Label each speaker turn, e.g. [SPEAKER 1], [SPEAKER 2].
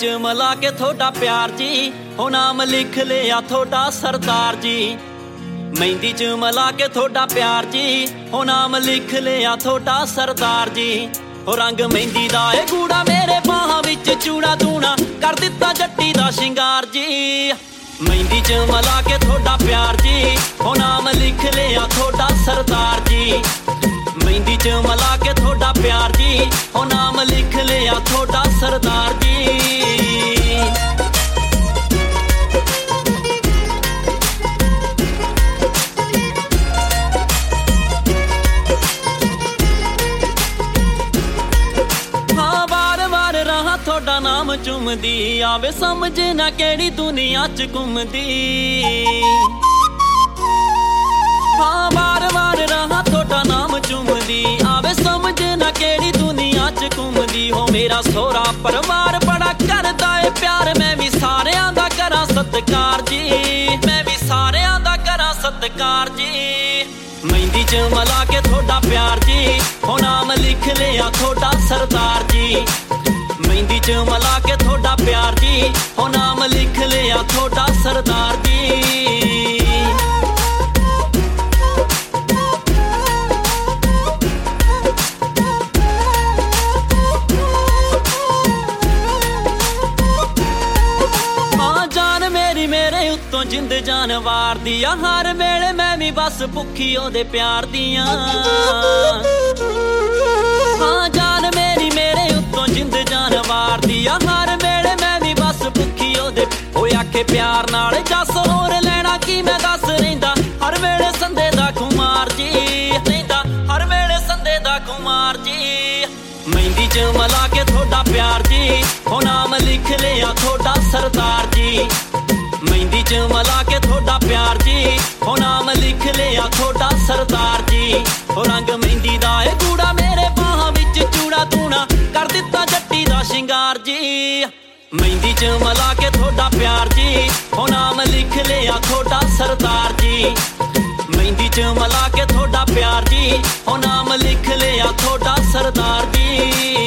[SPEAKER 1] च मला के थोड़ा प्यार जी, हो नाम लिख लिया थोड़ा सरदार जी। मेहंदी च मला के थोड़ा प्यार जी, हो नाम लिख लिया थोड़ा सरदार जी। हो रंग मेहंदी दा ए गूड़ा मेरे बाहां विच चूड़ा दूना कर दिता जट्टी दा शिंगार जी। मेहंदी च मला के थोड़ा प्यार जी, हो नाम लिख लिया थोड़ा सरदार जी। मेहंदी च मला के थोड़ा प्यार जी, हो नाम लिख लिया थोड़ा सरदार जी। थोड़ा नाम चुमदी आवे समझ ना केड़ी दुनिया च घुमदी। हाँ बार बार रहा थोड़ा नाम चुमदी आवे समझ ना केड़ी दुनिया च घुमदी। हो मेरा सोहरा परिवार बड़ा करदा है प्यार, मैं भी सारियां दा करां सत्कार जी, मैं भी सारियां दा करां सत्कार जी। मेहंदी च मला के थोड़ा प्यार जी, हो नाम लिख लिया थोड़ा सरदार जी। मेहंदी च मला के थोड़ा प्यार जी, हो नाम लिख लिया थोड़ा सरदार जी। हाँ जान मेरी मेरे उत्तों जिंद जान वार दिया, हर वेले मैं भी बस भुखी ओदे प्यार दिया। हाँ जान मेरी मेरे उत्तों जिंद जान वार दिया, हर वेले मैं भी बस भुखी ओदे। ओ आखे प्यार नाल जस होर लेना की मैं दस रहिंदा हर वेले संदे दा कुमार जी, रहिंदा हर वेले संदे दा कुमार जी। मेहंदी च मला के थोड़ा प्यार जी, हो नाम लिख लिया थोड़ा सरदार जी। मेहंदी च मला के थोड़ा प्यार जी, हो नाम लिख लिया थोड़ा सरदार जी। हो रंग मेहंदी दा ए गूड़ा मेरे बाहां विच चूड़ा दूना कर दिता जट्टी दा शिंगार जी। मेहंदी च मला के थोड़ा प्यार जी, हो नाम लिख लिया थोड़ा सरदार जी। मेहंदी च मला के थोड़ा प्यार जी, हो नाम लिख लिया थोड़ा सरदार जी।